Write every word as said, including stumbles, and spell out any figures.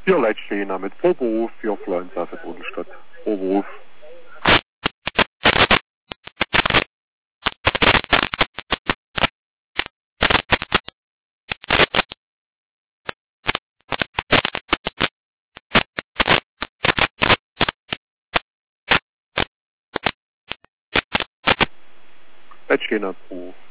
Vier Leute stehen da mit Vorberuf für Influenza für Bodenstadt. Vorberuf. Leute stehen da Beruf.